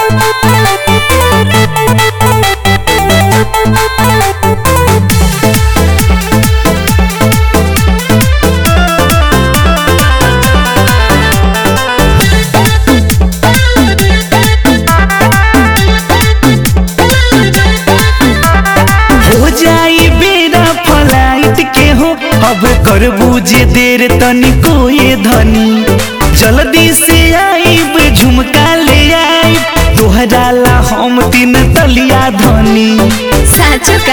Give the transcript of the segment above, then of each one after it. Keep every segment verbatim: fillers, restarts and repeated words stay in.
अब कर बूझे देर तनिको ये धनी जल्दी से आईब झुमका ले आईब तोहरा ला हम तीन तलिया धनी साचो का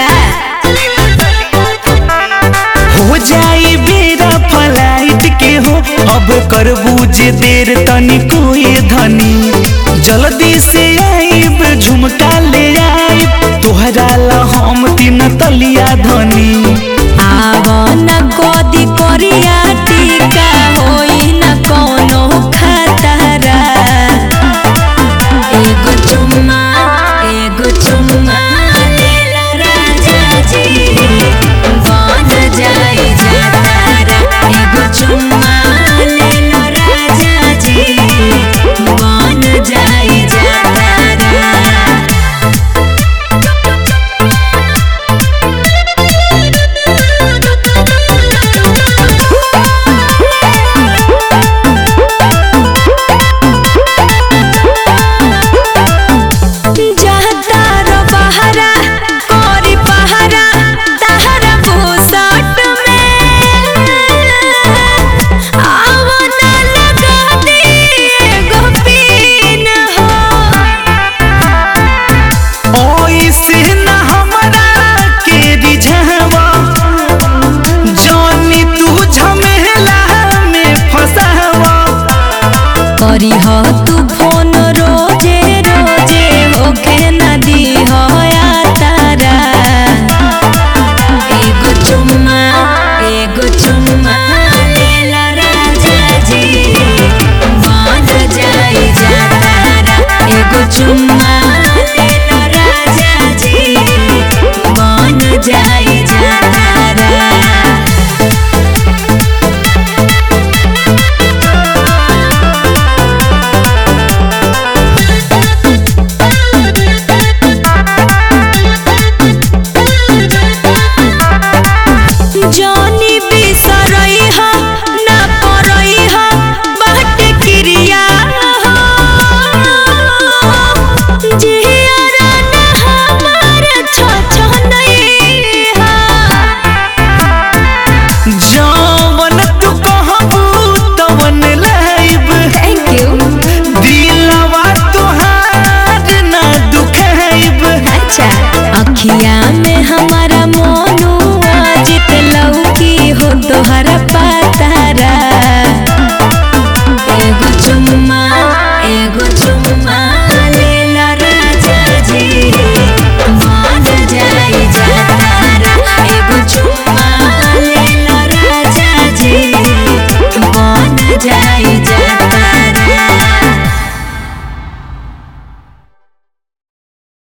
हो जाई बेरा फ्लाइट के हो। अब कर बूझे देर तनिको ये धनी जल्दी से आईब झुमका ले आईब तोहरा ला हम तीन तलिया धनी आवन गोदी कोरिया टीका